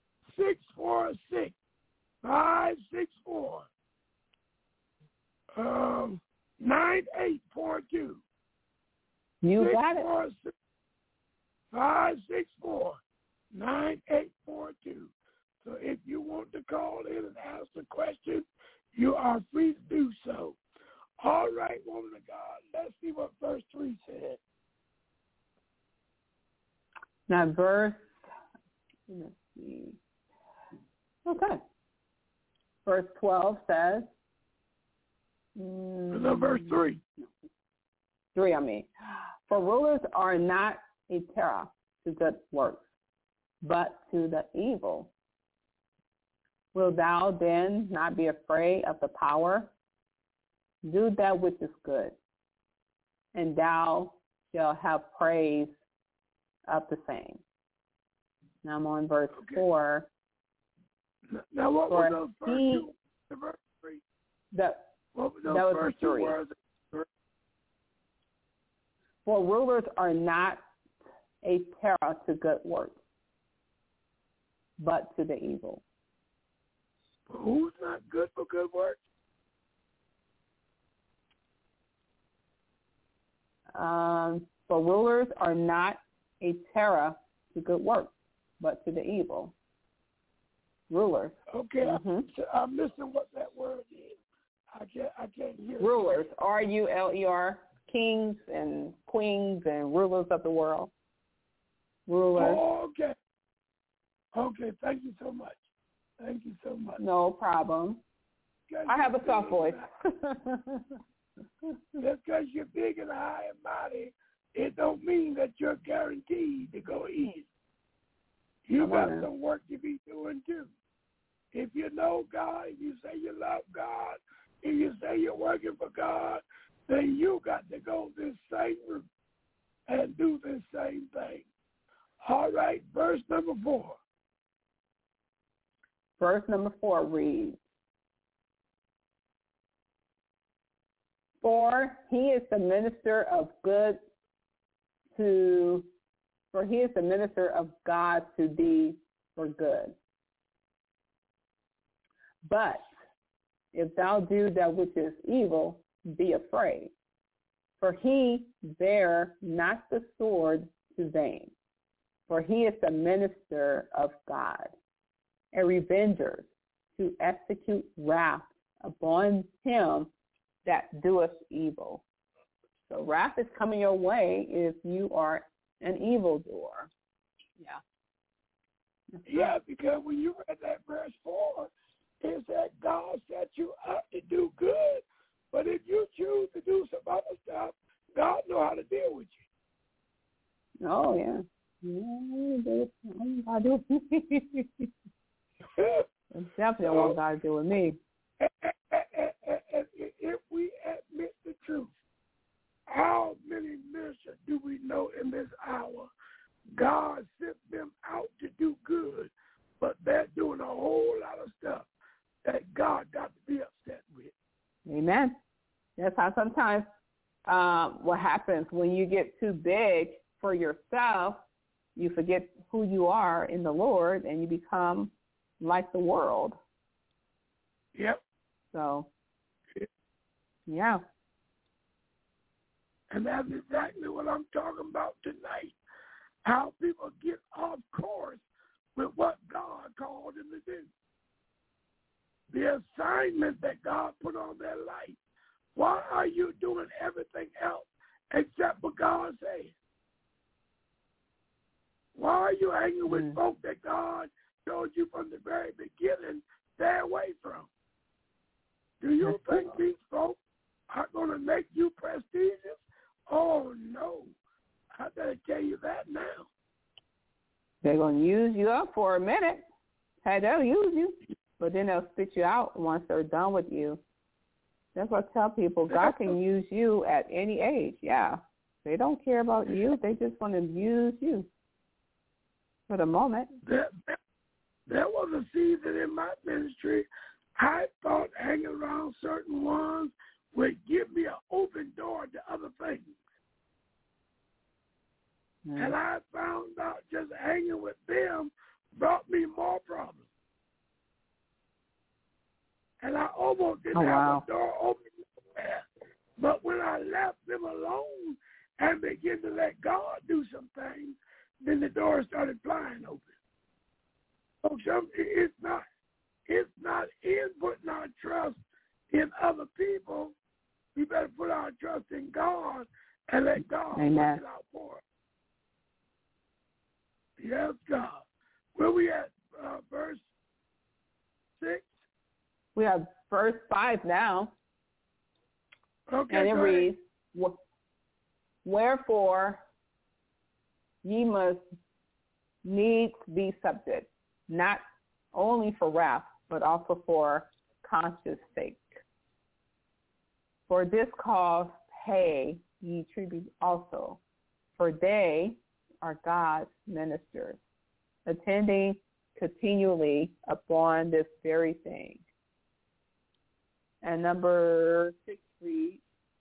646-564-9842. You got it. 564-9842. So if you want to call in and ask a question, you are free to do so. All right, woman of God, let's see what verse 3 said. Now let's see. Okay. Verse 12 says. No, verse 3. 3, I mean. For rulers are not a terror to good works, but to the evil. Will thou then not be afraid of the power? Do that which is good, and thou shalt have praise of the same. Now I'm on verse 4. Now what was those first two? The verse 3? That was first 2 words? For rulers are not a terror to good works, but to the evil. Who's not good for good works? For rulers are not a terror to good works, but to the evil. Rulers. Okay, I'm missing what that word is. I can't hear. Rulers, R-U-L-E-R, kings and queens and rulers of the world. Rulers. Oh, okay. Okay, thank you so much. Thank you so much. No problem. I have a soft voice. Just because you're big and high and mighty, it don't mean that you're guaranteed to go easy. You got some work to be doing too. If you know God, if you say you love God, if you say you're working for God, then you got to go this same route and do this same thing. All right, verse number 4. Verse number 4 reads, For he is the minister of God to thee for good. But if thou do that which is evil, be afraid. For he bear not the sword to vain, for he is the minister of God, a revenger to execute wrath upon him that doeth evil. So wrath is coming your way if you are an evildoer. Yeah. Yeah, because when you read that verse 4, it said God set you up to do good, but if you choose to do some other stuff, God knows how to deal with you. Oh, yeah. God do with me. Definitely want God to deal with me. If we admit the truth, how many ministers do we know in this hour God sent them out to do good, but they're doing a whole lot of stuff that God got to be upset with? Amen. That's how sometimes what happens when you get too big for yourself, you forget who you are in the Lord and you become like the world. Yep. So, yeah. And that's exactly what I'm talking about tonight. How people get off course with what God called them to do. The assignment that God put on their life. Why are you doing everything else except what God says? Why are you hanging with folk that God told you from the very beginning stay away from? Do you think these folks are going to make you prestigious? Oh, no. I better tell you that now. They're going to use you up for a minute. Hey, they'll use you, but then they'll spit you out once they're done with you. That's what I tell people. God can use you at any age. Yeah. They don't care about you. They just want to use you for the moment. There was a season in my ministry I thought hanging around certain ones would give me an open door to other things. And I found out just hanging with them brought me more problems. And I almost didn't have a door open there. But when I left them alone and began to let God do some things, then the door started flying open. So it's not in putting our trust in other people. We better put our trust in God and let God work it out for us. Yes, God. Where we at? Verse 6? We have verse 5 now. Okay, and it reads, wherefore ye must needs be subject, not only for wrath, but also for conscience sake. For this cause pay ye tribute also, for they are God's ministers, attending continually upon this very thing. And number 6 reads,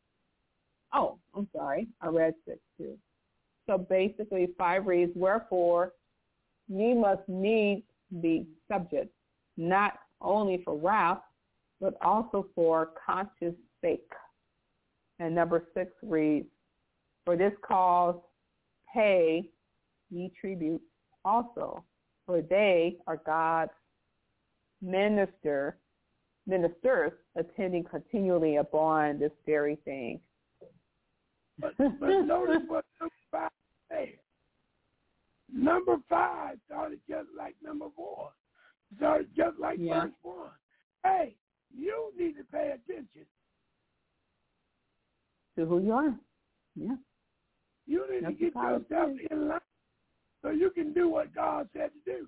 I read 6 too. So basically 5 reads, wherefore ye must needs be subject, not only for wrath, but also for conscience sake. And number 6 reads, for this cause pay ye tribute also, for they are God's ministers attending continually upon this very thing. But notice what number 5 said. Number 5 started just like number 4. Started just like verse 1. Hey, you need to pay attention to who you are. Yeah. You need to get yourself in line so you can do what God said to do.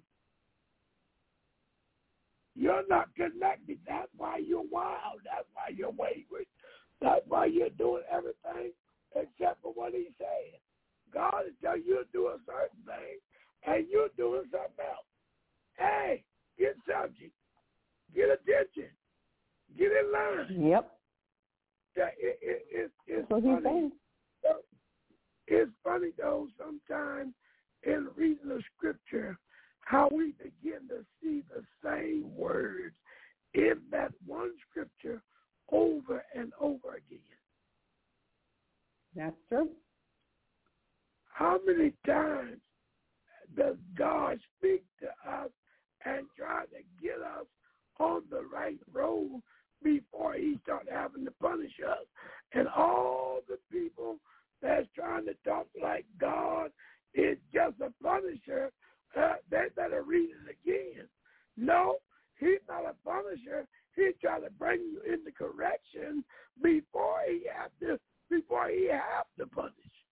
You're not connected. That's why you're wild. That's why you're wayward. That's why you're doing everything except for what he said. God is telling you to do a certain thing, and you're doing something else. Hey, get subject. Get attention. Get in line. Yep. Yeah, it's what funny. He's saying. It's funny, though, sometimes in reading the scripture, how we begin to see the same words in that one scripture over and over again. That's true. How many times does God speak to us and try to get us on the right road before he starts having to punish us? And all the people that's trying to talk like God is just a punisher, they better read it again. No, he's not a punisher. He's trying to bring you into correction before he have to punish.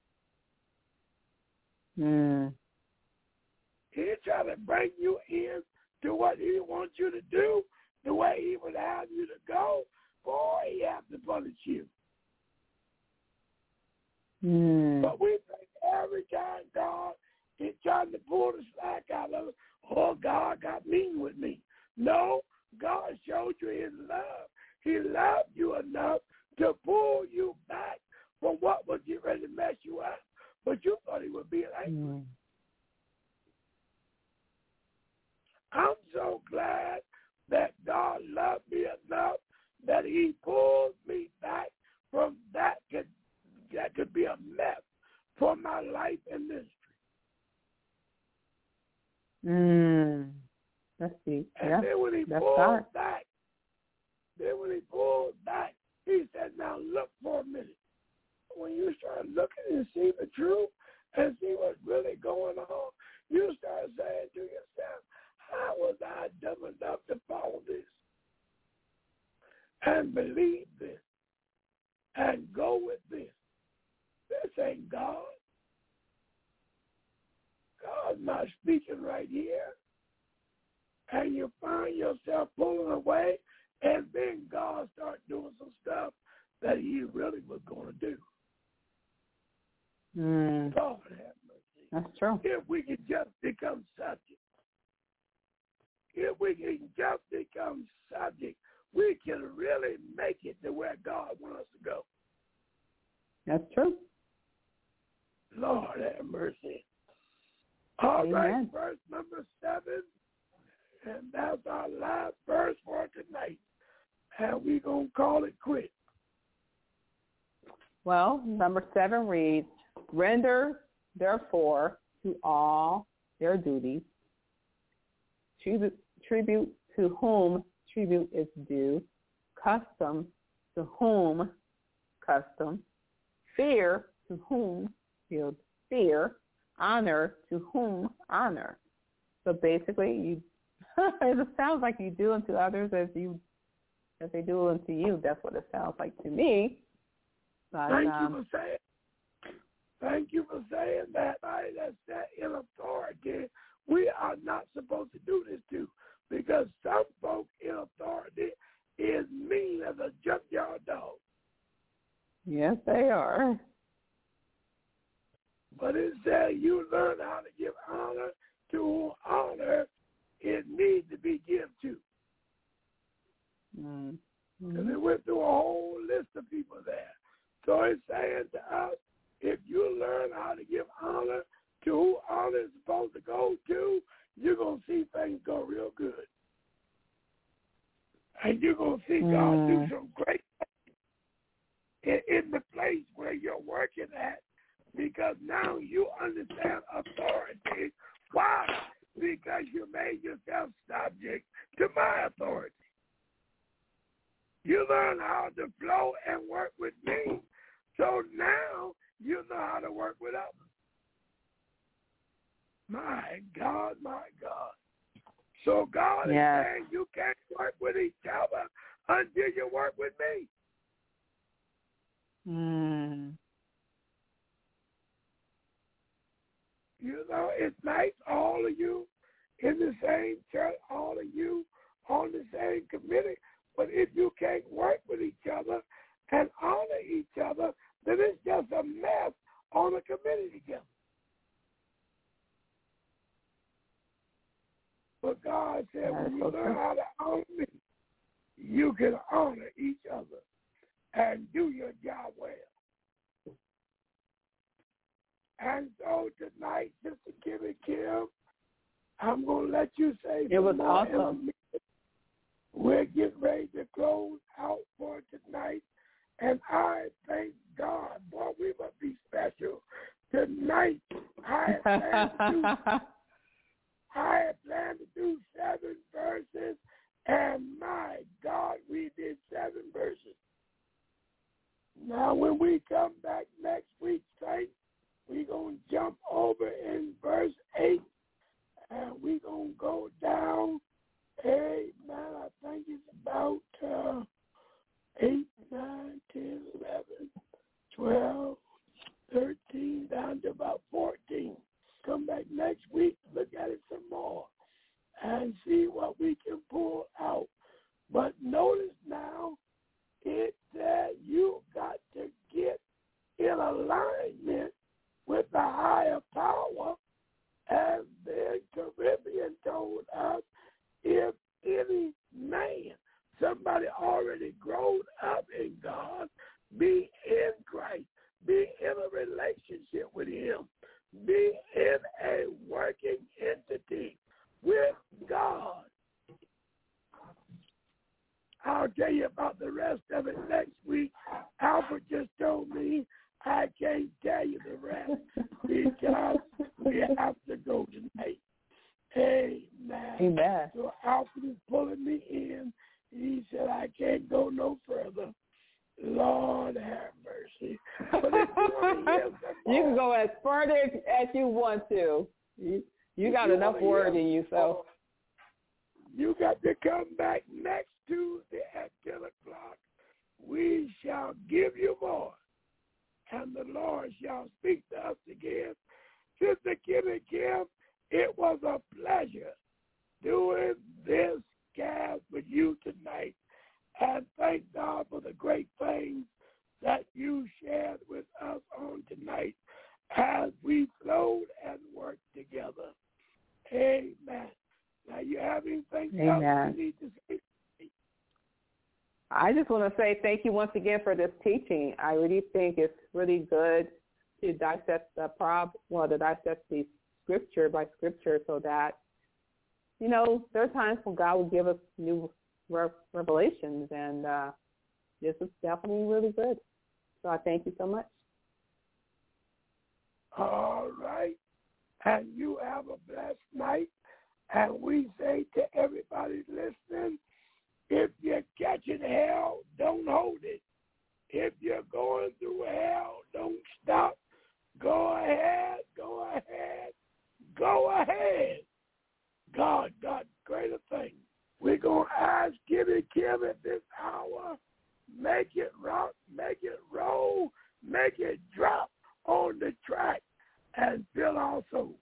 He's trying to bring you in to what he wants you to do, the way he would have you to go, before he have to punish you. But we think every time God is trying to pull the slack out of us, oh, God got mean with me. No, God showed you his love. He loved you enough to pull you back from what was getting ready to mess you up, but you thought he would be angry. I'm so glad that God loved me enough that he pulled me back from that could be a mess for my life and ministry. That's deep. And then when he pulled back, he said, now look for a minute. When you start looking and see the truth and see what's really going on, you start saying to yourself, how was I dumb enough to follow this and believe this and go with this? This ain't God. God's not speaking right here. and you find yourself pulling away, and then God starts doing some stuff that he really was going to do. God have mercy. That's true. If we can just become subject, we can really make it to where God wants us to go. That's true. Lord have mercy. All right, verse number 7, and that's our last verse for tonight. And we're going to call it quits. Well, number 7 reads, render, therefore, to all their duties, tribute to whom tribute is due, custom to whom custom, fear to whom fear, honor to whom honor. So basically, it sounds like you do unto others as they do unto you. That's what it sounds like to me. But, Thank you for saying that. Somebody that's set in authority, we are not supposed to do this to, because some folks in authority is mean as a junkyard dog. Yes, they are. But it says you learn how to give honor to whom honor it needs to be given to. And it went through a whole list of people there. So it's saying to us, if you learn how to give honor to who honor is supposed to go to, you're going to see things go real good. And you're going to see God do some great things in the place where you're working at, because now you understand authority. Why? Because you made yourself subject to my authority. You learn how to flow and work with me. So now you know how to work with others. My God, my God. So God is saying you can't work with each other until you work with me. You know, it's nice, all of you in the same church, all of you on the same committee, but if you can't work with each other and honor each other, then it's just a mess on a committee together. But God said, when you learn how to honor me, you can honor each other and do your job well. And so tonight, Sister Kimmy Kim, I'm going to let you say it was awesome. We're getting ready to close out for tonight. And I thank God, boy, we must be special. Tonight, I had planned to do 7 verses, and my God, we did 7 verses. Now, when we come back next week, saints, we're going to jump over in verse 8, and we're going to go down, amen, I think it's about 8, 9, 10, 11, 12, 13, down to about 14. Come back next week, look at it some more, and see what we can pull out. But notice now, it said you got to get in alignment with the higher power, as the Caribbean told us, if any man, somebody already grown up in God, be in Christ, be in a relationship with him, be in a working entity with God. I'll tell you about the rest of it next week. Alfred just told me I can't tell you the rest because we have to go tonight. Amen. So Alfred is pulling me in. He said I can't go no further. Lord have mercy. But if you can go as further as you want to. You got enough word in you, so. You got to come back next Tuesday at 10 o'clock. We shall give you more, and the Lord shall speak to us again. Sister Kimmy Kim, it was a pleasure doing this. Amen. I just want to say thank you once again for this teaching. I really think it's really good to dissect the scripture by scripture, so that, you know, there are times when God will give us new revelations, and this is definitely really good. So I thank you so much. All right. And you have a blessed night. And we say to everybody listening, if you're catching hell, don't hold it. If you're going through hell, don't stop. Go ahead, go ahead, go ahead. God got greater things. We're going to ask Gibby Kim at this hour, make it rock, make it roll, make it drop on the track, and fill our soul.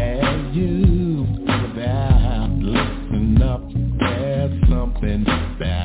Something bad.